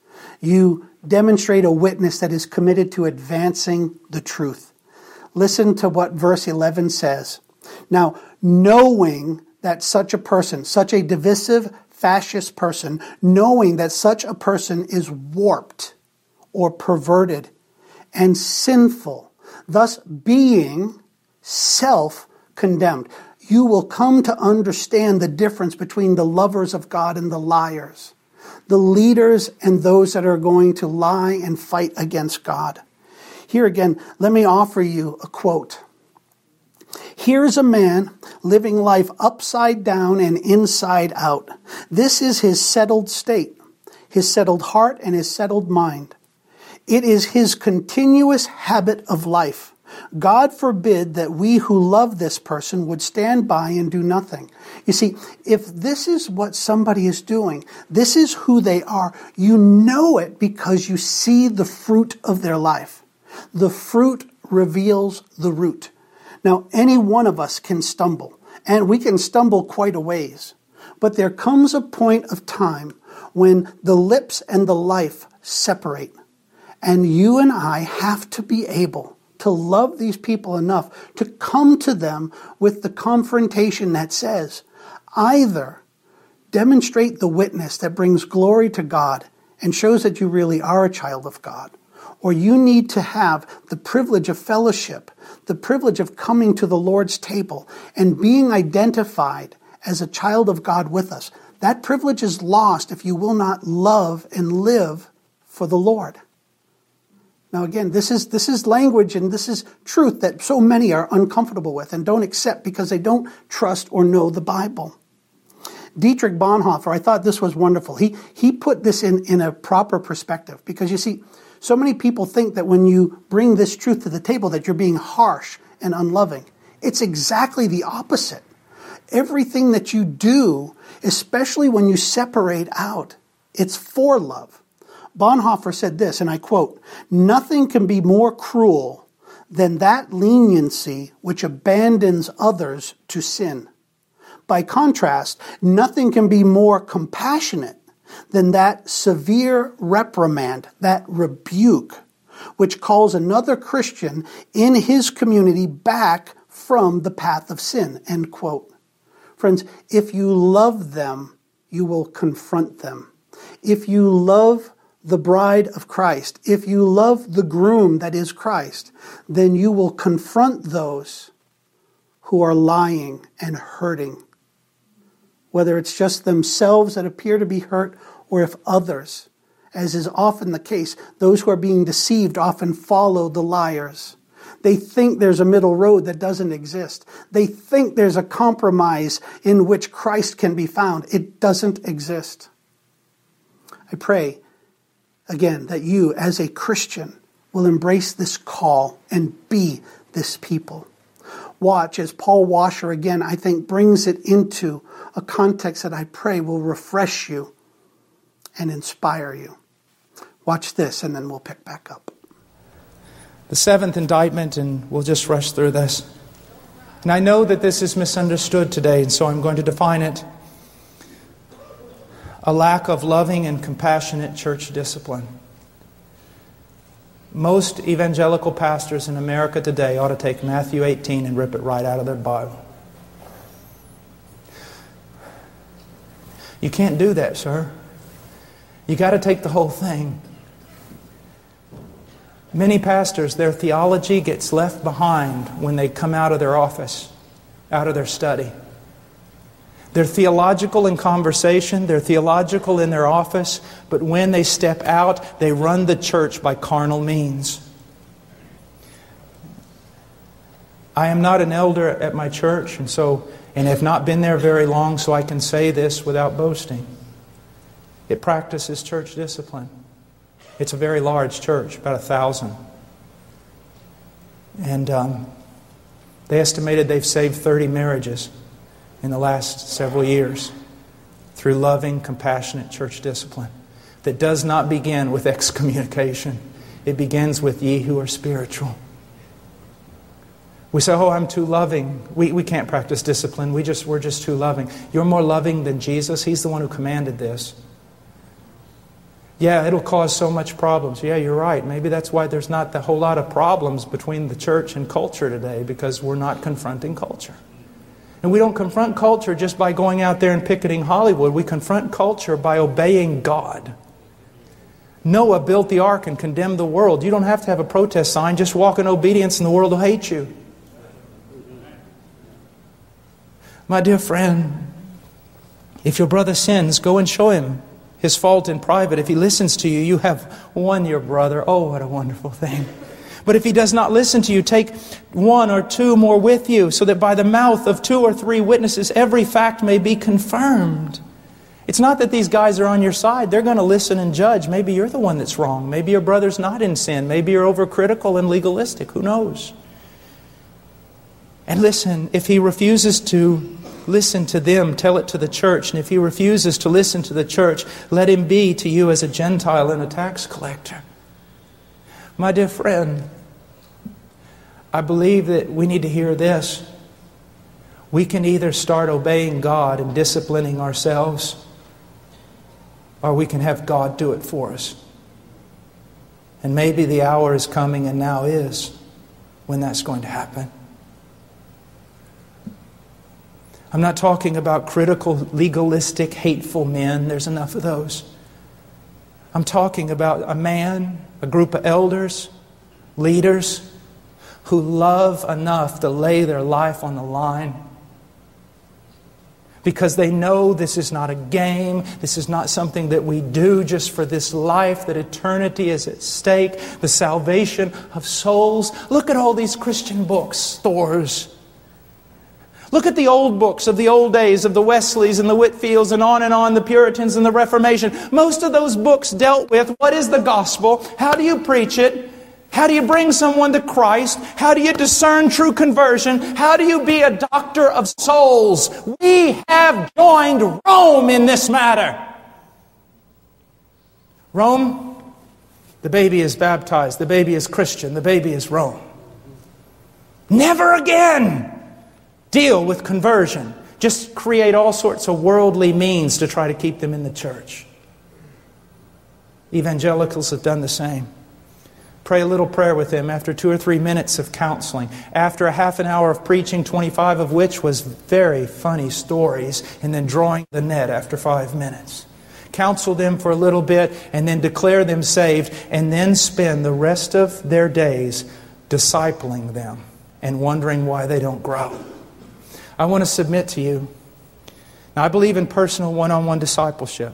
you demonstrate a witness that is committed to advancing the truth. Listen to what verse eleven says. Now, knowing that such a person, such a divisive, fascist person, knowing that such a person is warped or perverted and sinful, thus being self-condemned, you will come to understand the difference between the lovers of God and the liars, the leaders and those that are going to lie and fight against God. Here again, let me offer you a quote. Here's a man living life upside down and inside out. This is his settled state, his settled heart and his settled mind. It is his continuous habit of life. God forbid that we who love this person would stand by and do nothing. You see, if this is what somebody is doing, this is who they are, you know it because you see the fruit of their life. The fruit reveals the root. Now, any one of us can stumble, and we can stumble quite a ways. But there comes a point of time when the lips and the life separate. And you and I have to be able to love these people enough to come to them with the confrontation that says, either demonstrate the witness that brings glory to God and shows that you really are a child of God, or you need to have the privilege of fellowship, the privilege of coming to the Lord's table and being identified as a child of God with us. That privilege is lost if you will not love and live for the Lord. Now again, this is this is language and this is truth that so many are uncomfortable with and don't accept because they don't trust or know the Bible. Dietrich Bonhoeffer, I thought this was wonderful. He he put this in, in a proper perspective because you see, so many people think that when you bring this truth to the table that you're being harsh and unloving. It's exactly the opposite. Everything that you do, especially when you separate out, it's for love. Bonhoeffer said this, and I quote, "Nothing can be more cruel than that leniency which abandons others to sin. By contrast, nothing can be more compassionate than that severe reprimand, that rebuke, which calls another Christian in his community back from the path of sin." End quote. Friends, if you love them, you will confront them. If you love the bride of Christ, if you love the groom that is Christ, then you will confront those who are lying and hurting. Whether it's just themselves that appear to be hurt, or if others, as is often the case, those who are being deceived often follow the liars. They think there's a middle road that doesn't exist. They think there's a compromise in which Christ can be found. It doesn't exist. I pray again, that you, as a Christian, will embrace this call and be this people. Watch as Paul Washer, again, I think, brings it into a context that I pray will refresh you and inspire you. Watch this, and then we'll pick back up. The seventh indictment, and we'll just rush through this. And I know that this is misunderstood today, and so I'm going to define it. A lack of loving and compassionate church discipline. Most evangelical pastors in America today ought to take Matthew eighteen and rip it right out of their Bible. You can't do that, sir. You got to take the whole thing. Many pastors, their theology gets left behind when they come out of their office, out of their study. They're theological in conversation, they're theological in their office, but when they step out, they run the church by carnal means. I am not an elder at my church, and so and have not been there very long, so I can say this without boasting. It practices church discipline. It's a very large church, about a thousand. And um, they estimated they've saved thirty marriages in the last several years through loving, compassionate church discipline. that does not begin with excommunication. It begins with ye who are spiritual. We say, oh, I'm too loving. We, we can't practice discipline. We just, we're just too loving. You're more loving than Jesus. He's the one who commanded this. Yeah, it'll cause so much problems. Yeah, you're right. Maybe that's why there's not a whole lot of problems between the church and culture today, because we're not confronting culture. And we don't confront culture just by going out there and picketing Hollywood. We confront culture by obeying God. Noah built the ark and condemned the world. You don't have to have a protest sign. Just walk in obedience and the world will hate you. My dear friend, if your brother sins, go and show him his fault in private. If he listens to you, you have won your brother. Oh, what a wonderful thing. But if he does not listen to you, take one or two more with you, so that by the mouth of two or three witnesses every fact may be confirmed. It's not that these guys are on your side. They're going to listen and judge. Maybe you're the one that's wrong. Maybe your brother's not in sin. Maybe you're overcritical and legalistic. Who knows? And listen, if he refuses to listen to them, tell it to the church. And if he refuses to listen to the church, let him be to you as a Gentile and a tax collector. My dear friend, I believe that we need to hear this. We can either start obeying God and disciplining ourselves, or we can have God do it for us. And maybe the hour is coming, and now is, when that's going to happen. I'm not talking about critical, legalistic, hateful men. There's enough of those. I'm talking about a man, a group of elders, leaders, who love enough to lay their life on the line because they know this is not a game. This is not something that we do just for this life, that eternity is at stake, the salvation of souls. Look at all these Christian books, stores. Look at the old books of the old days, of the Wesleys and the Whitfields and on and on, the Puritans and the Reformation. Most of those books dealt with what is the gospel, how do you preach it, how do you bring someone to Christ, how do you discern true conversion, how do you be a doctor of souls. We have joined Rome in this matter. Rome, the baby is baptized, the baby is Christian, the baby is Rome. Never again deal with conversion. Just create all sorts of worldly means to try to keep them in the church. Evangelicals have done the same. Pray a little prayer with them after two or three minutes of counseling. After a half an hour of preaching, twenty-five of which was very funny stories, and then drawing the net after five minutes. Counsel them for a little bit, and then declare them saved, and then spend the rest of their days discipling them and wondering why they don't grow. I want to submit to you. Now, I believe in personal one-on-one discipleship.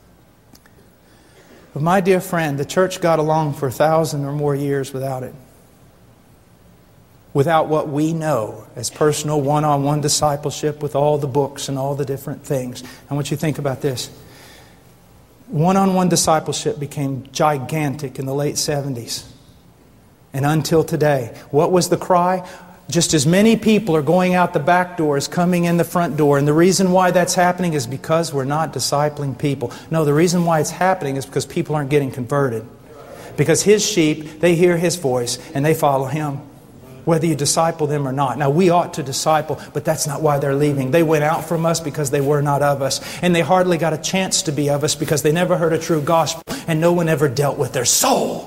But my dear friend, the church got along for a thousand or more years without it. Without what we know as personal one-on-one discipleship with all the books and all the different things. I want you to think about this. One-on-one discipleship became gigantic in the late seventies. And until today. What was the cry? Just as many people are going out the back door as coming in the front door. And the reason why that's happening is because we're not discipling people. No, the reason why it's happening is because people aren't getting converted. Because His sheep, they hear His voice and they follow Him. Whether you disciple them or not. Now, we ought to disciple, but that's not why they're leaving. They went out from us because they were not of us. And they hardly got a chance to be of us because they never heard a true gospel. And no one ever dealt with their soul.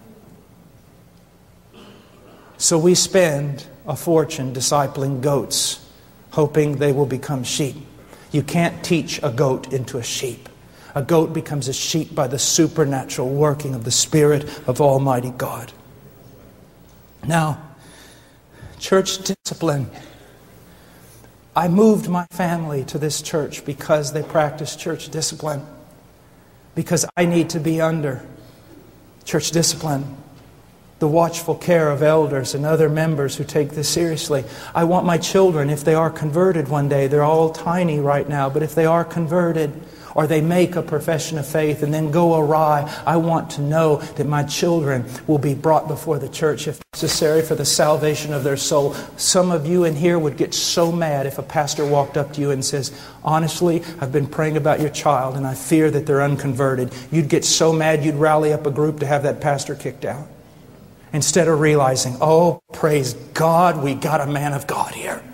So we spend a fortune discipling goats, hoping they will become sheep. You can't teach a goat into a sheep. A goat becomes a sheep by the supernatural working of the Spirit of Almighty God. Now, church discipline. I moved my family to this church because they practice church discipline. Because I need to be under church discipline. The watchful care of elders and other members who take this seriously. I want my children, if they are converted one day, they're all tiny right now, but if they are converted or they make a profession of faith and then go awry, I want to know that my children will be brought before the church if necessary for the salvation of their soul. Some of you in here would get so mad if a pastor walked up to you and says, honestly, I've been praying about your child and I fear that they're unconverted. You'd get so mad you'd rally up a group to have that pastor kicked out. Instead of realizing, oh, praise God, we got a man of God here.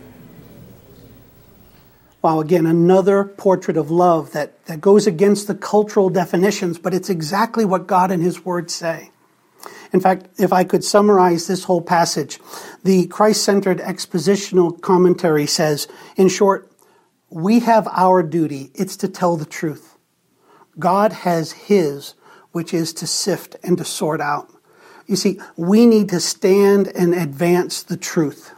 Wow, again, another portrait of love that, that goes against the cultural definitions, but it's exactly what God and His Word say. In fact, if I could summarize this whole passage, the Christ-centered expositional commentary says, in short, we have our duty. It's to tell the truth. God has His, which is to sift and to sort out. You see, we need to stand and advance the truth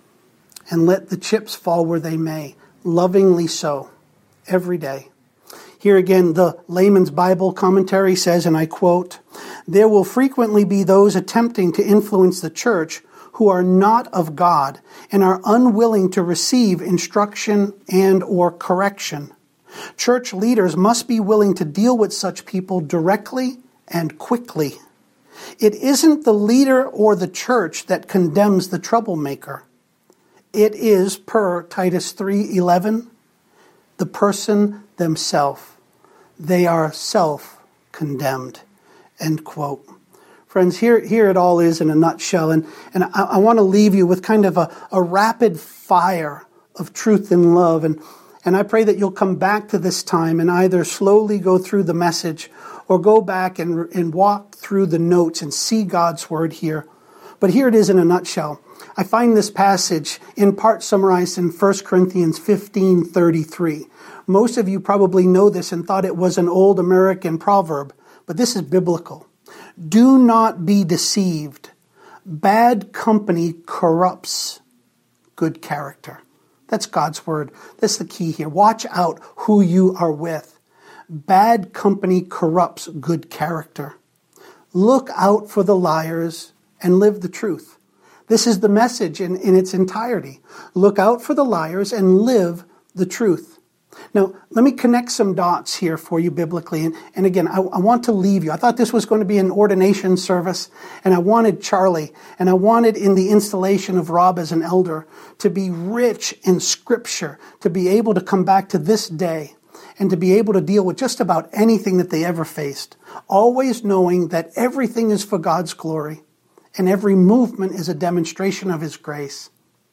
and let the chips fall where they may, lovingly so, every day. Here again, the Layman's Bible commentary says, and I quote, there will frequently be those attempting to influence the church who are not of God and are unwilling to receive instruction and or correction. Church leaders must be willing to deal with such people directly and quickly. It isn't the leader or the church that condemns the troublemaker. It is, per Titus three eleven, the person themselves. They are self-condemned. End quote. Friends, here, here it all is in a nutshell. And, and I, I want to leave you with kind of a, a rapid fire of truth and love. And, and I pray that you'll come back to this time and either slowly go through the message or go back and, and walk through the notes and see God's Word here. But here it is in a nutshell. I find this passage in part summarized in First Corinthians fifteen thirty-three. Most of you probably know this and thought it was an old American proverb, but this is biblical. Do not be deceived. Bad company corrupts good character. That's God's Word. That's the key here. Watch out who you are with. Bad company corrupts good character. Look out for the liars and live the truth. This is the message in, in its entirety. Look out for the liars and live the truth. Now, let me connect some dots here for you biblically. And, and again, I, I want to leave you. I thought this was going to be an ordination service, and I wanted Charlie, and I wanted in the installation of Rob as an elder to be rich in Scripture, to be able to come back to this day and to be able to deal with just about anything that they ever faced, always knowing that everything is for God's glory and every movement is a demonstration of His grace.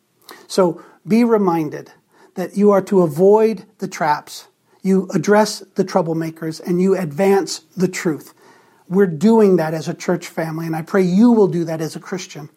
So be reminded that you are to avoid the traps, you address the troublemakers, and you advance the truth. We're doing that as a church family, and I pray you will do that as a Christian.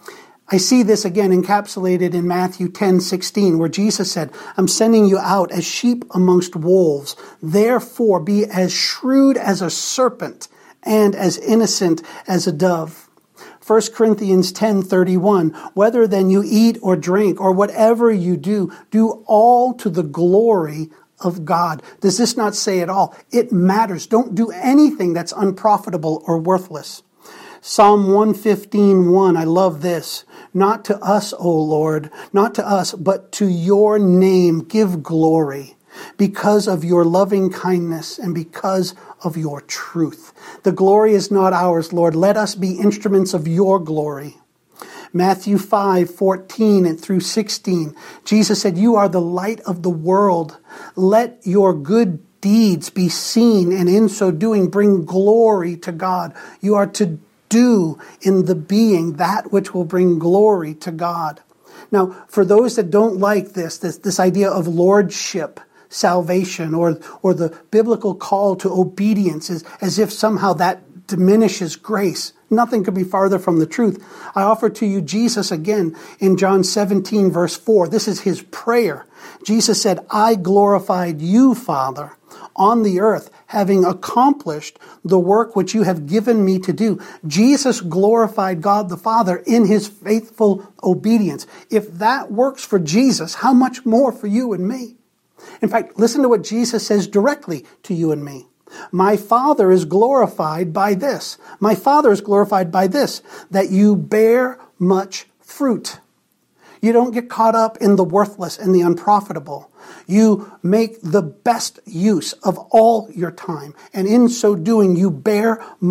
I see this again encapsulated in Matthew ten sixteen, where Jesus said, I'm sending you out as sheep amongst wolves. Therefore, be as shrewd as a serpent and as innocent as a dove. First Corinthians ten thirty-one, whether then you eat or drink or whatever you do, do all to the glory of God. Does this not say it all? It matters. Don't do anything that's unprofitable or worthless. Psalm one fifteen one, I love this. Not to us, O Lord, not to us, but to your name give glory because of your loving kindness and because of your truth. The glory is not ours, Lord. Let us be instruments of your glory. Matthew five fourteen and through sixteen, Jesus said, you are the light of the world. Let your good deeds be seen, and in so doing bring glory to God. You are to do in the being that which will bring glory to God. Now, for those that don't like this, this, this idea of lordship, salvation, or, or the biblical call to obedience is as if somehow that diminishes grace. Nothing could be farther from the truth. I offer to you Jesus again in John seventeen, verse four. This is his prayer. Jesus said, I glorified you, Father, on the earth, having accomplished the work which you have given me to do. Jesus glorified God the Father in his faithful obedience. If that works for Jesus, how much more for you and me? In fact, listen to what Jesus says directly to you and me. My Father is glorified by this. My Father is glorified by this, that you bear much fruit. You don't get caught up in the worthless and the unprofitable. You make the best use of all your time. And in so doing, you bear much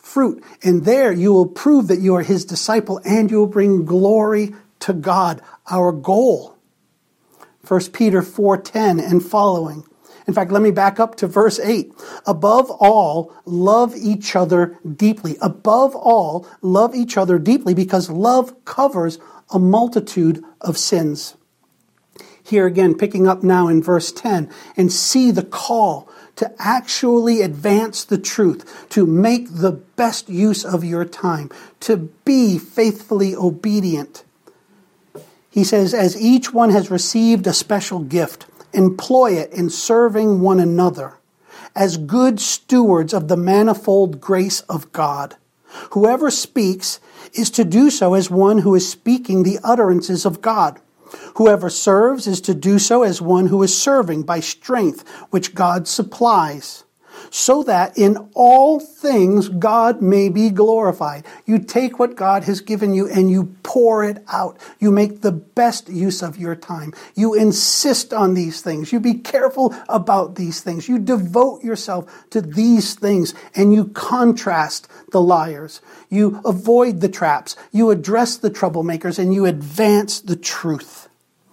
fruit. And there you will prove that you are his disciple and you will bring glory to God, our goal. First Peter four ten and following. In fact, let me back up to verse eight. Above all, love each other deeply. Above all, love each other deeply because love covers a multitude of sins. Here again, picking up now in verse ten, and see the call to actually advance the truth, to make the best use of your time, to be faithfully obedient. He says, as each one has received a special gift, employ it in serving one another as good stewards of the manifold grace of God. Whoever speaks is to do so as one who is speaking the utterances of God. Whoever serves is to do so as one who is serving by strength which God supplies, so that in all things God may be glorified. You take what God has given you and you pour it out. You make the best use of your time. You insist on these things. You be careful about these things. You devote yourself to these things and you contrast the liars. You avoid the traps. You address the troublemakers and you advance the truth.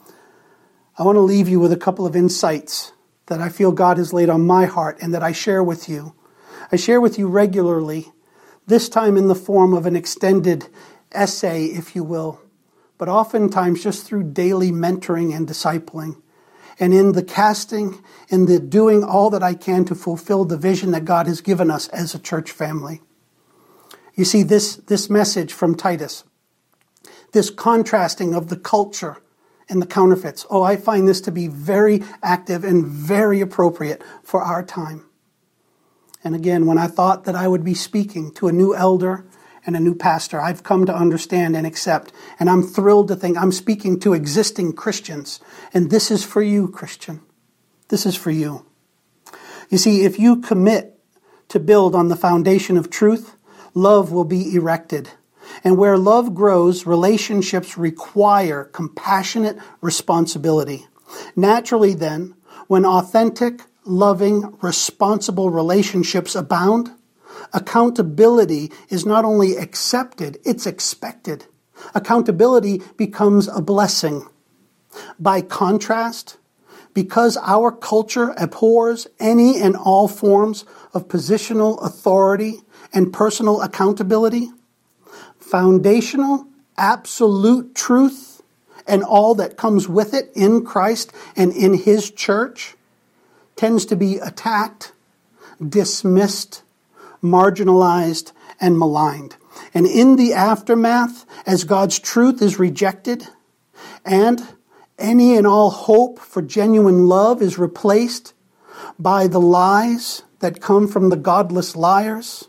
I want to leave you with a couple of insights that I feel God has laid on my heart and that I share with you. I share with you regularly, this time in the form of an extended essay, if you will, but oftentimes just through daily mentoring and discipling, and in the casting and the doing all that I can to fulfill the vision that God has given us as a church family. You see, this, this message from Titus, this contrasting of the culture and the counterfeits. Oh, I find this to be very active and very appropriate for our time. And again, when I thought that I would be speaking to a new elder and a new pastor, I've come to understand and accept. And I'm thrilled to think I'm speaking to existing Christians. And this is for you, Christian. This is for you. You see, if you commit to build on the foundation of truth, love will be erected. And where love grows, relationships require compassionate responsibility. Naturally then, when authentic, loving, responsible relationships abound, accountability is not only accepted, it's expected. Accountability becomes a blessing. By contrast, because our culture abhors any and all forms of positional authority and personal accountability, foundational, absolute truth and all that comes with it in Christ and in His church tends to be attacked, dismissed, marginalized, and maligned. And in the aftermath, as God's truth is rejected and any and all hope for genuine love is replaced by the lies that come from the godless liars,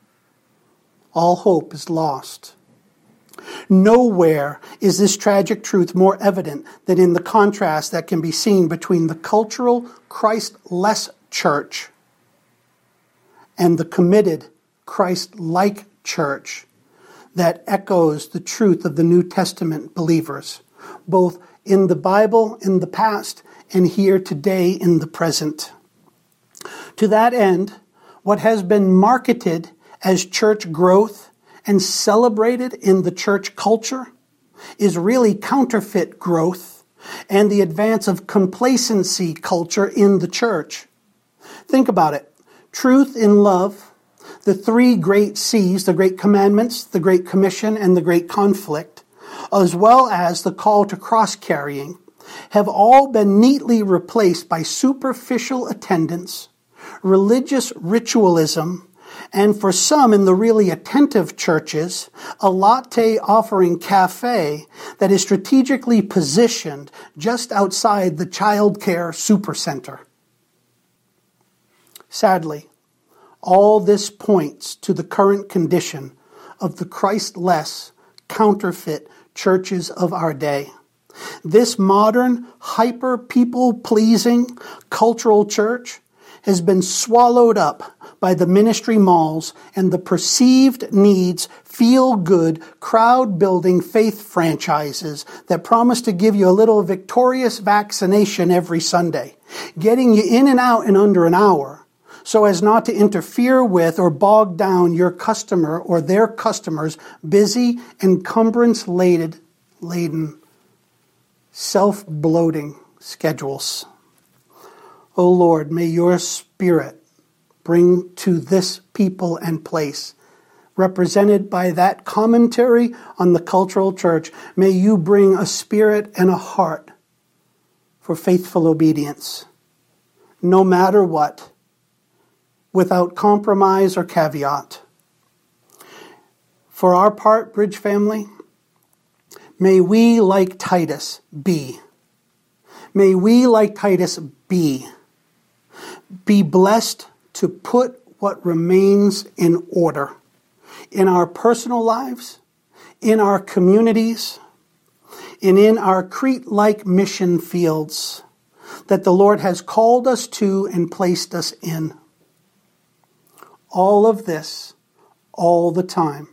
all hope is lost. Nowhere is this tragic truth more evident than in the contrast that can be seen between the cultural, Christ-less church and the committed, Christ-like church that echoes the truth of the New Testament believers, both in the Bible in the past and here today in the present. To that end, what has been marketed as church growth and celebrated in the church culture is really counterfeit growth and the advance of complacency culture in the church. Think about it. Truth in love, the three great C's, the great commandments, the great commission, and the great conflict, as well as the call to cross-carrying, have all been neatly replaced by superficial attendance, religious ritualism, and for some in the really attentive churches, a latte-offering cafe that is strategically positioned just outside the child care supercenter. Sadly, all this points to the current condition of the Christ-less, counterfeit churches of our day. This modern, hyper-people-pleasing cultural church has been swallowed up by the ministry malls and the perceived needs, feel-good, crowd-building faith franchises that promise to give you a little victorious vaccination every Sunday, getting you in and out in under an hour, so as not to interfere with or bog down your customer or their customers' busy, encumbrance-laden, laden, self-bloating schedules. O Lord, may your Spirit bring to this people and place, represented by that commentary on the cultural church, may you bring a spirit and a heart for faithful obedience, no matter what, without compromise or caveat. For our part, Bridge family, may we, like Titus, be. May we, like Titus, be. Be blessed to put what remains in order in our personal lives, in our communities, and in our Crete-like mission fields that the Lord has called us to and placed us in. All of this, all the time,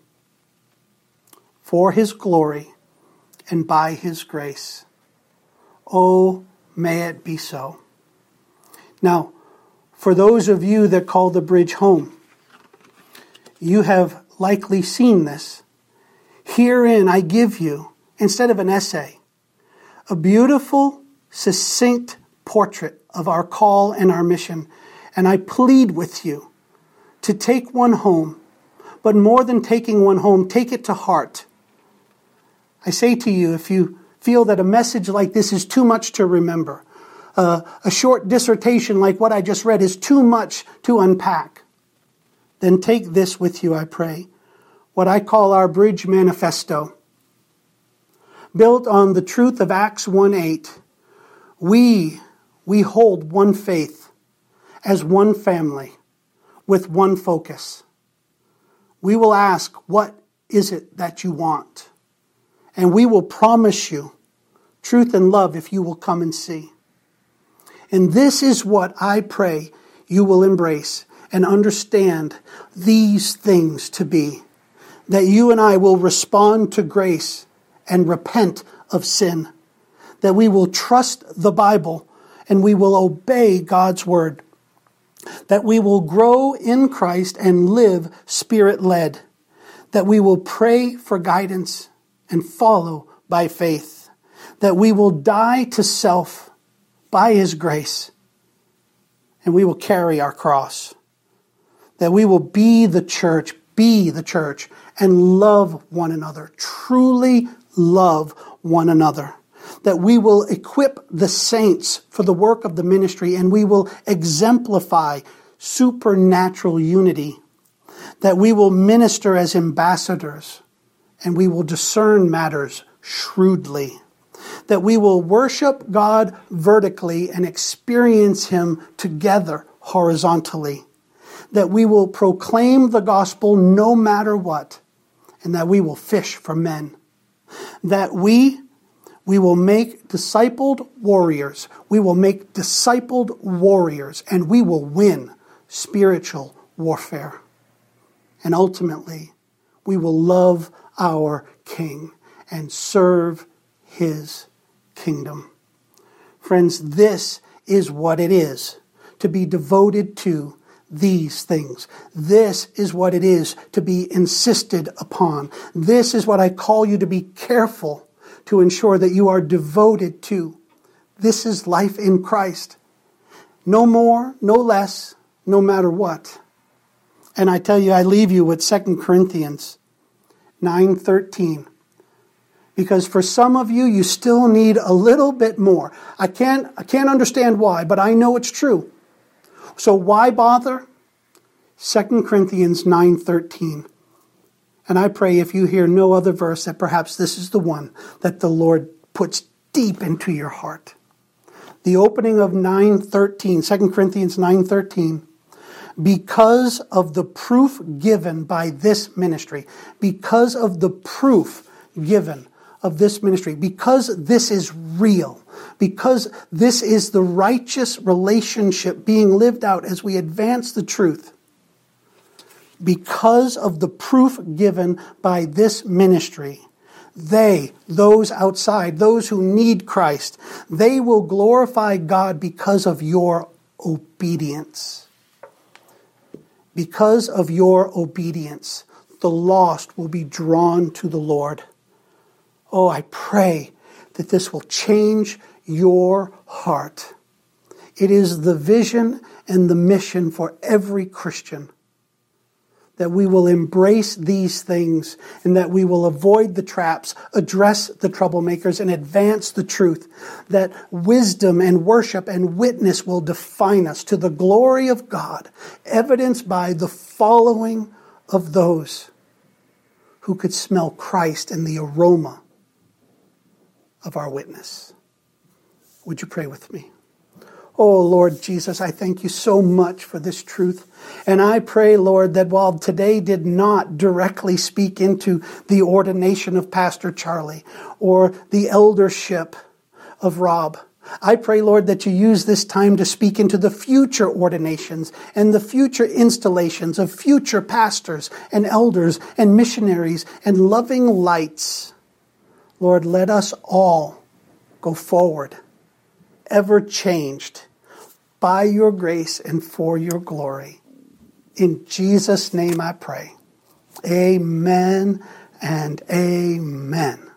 for His glory and by His grace. Oh, may it be so. Now, for those of you that call the Bridge home, you have likely seen this. Herein I give you, instead of an essay, a beautiful, succinct portrait of our call and our mission. And I plead with you to take one home, but more than taking one home, take it to heart. I say to you, if you feel that a message like this is too much to remember, uh, a short dissertation like what I just read is too much to unpack, then take this with you, I pray, what I call our Bridge Manifesto. Built on the truth of Acts one eight, we, we hold one faith as one family with one focus. We will ask, what is it that you want? And we will promise you truth and love if you will come and see. And this is what I pray you will embrace and understand these things to be. That you and I will respond to grace and repent of sin. That we will trust the Bible and we will obey God's word. That we will grow in Christ and live Spirit-led. That we will pray for guidance and follow by faith. That we will die to self by His grace. And we will carry our cross. That we will be the church, be the church, and love one another. Truly love one another. That we will equip the saints for the work of the ministry, and we will exemplify supernatural unity. That we will minister as ambassadors, and we will discern matters shrewdly. That we will worship God vertically and experience Him together horizontally. That we will proclaim the gospel no matter what, and that we will fish for men. That we, we will make discipled warriors. We will make discipled warriors, and we will win spiritual warfare. And ultimately, we will love our King and serve His kingdom. Friends, this is what it is to be devoted to these things. This is what it is to be insisted upon. This is what I call you to be careful to ensure that you are devoted to. This is life in Christ. No more, no less, no matter what. And I tell you, I leave you with Second Corinthians nine thirteen. Because for some of you, you still need a little bit more. I can't, I can't understand why, but I know it's true. So why bother? Second Corinthians nine thirteen. And I pray if you hear no other verse that perhaps this is the one that the Lord puts deep into your heart. The opening of nine thirteen, Second Corinthians nine thirteen. Because of the proof given by this ministry, because of the proof given of this ministry, because this is real, because this is the righteous relationship being lived out as we advance the truth, because of the proof given by this ministry, they, those outside, those who need Christ, they will glorify God because of your obedience. because of your obedience, the lost will be drawn to the Lord. Oh, I pray that this will change your heart. It is the vision and the mission for every Christian that we will embrace these things and that we will avoid the traps, address the troublemakers, and advance the truth. That wisdom and worship and witness will define us to the glory of God, evidenced by the following of those who could smell Christ in the aroma of our witness. Would you pray with me? Oh, Lord Jesus, I thank you so much for this truth. And I pray, Lord, that while today did not directly speak into the ordination of Pastor Charlie or the eldership of Rob, I pray, Lord, that you use this time to speak into the future ordinations and the future installations of future pastors and elders and missionaries and loving lights. Lord, let us all go forward, ever changed by your grace and for your glory. In Jesus' name I pray. Amen and amen.